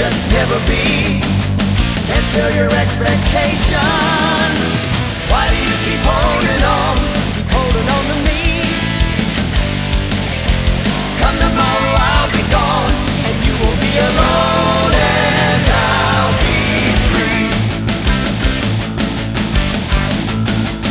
just never be. Can't fill your expectations. Why do you keep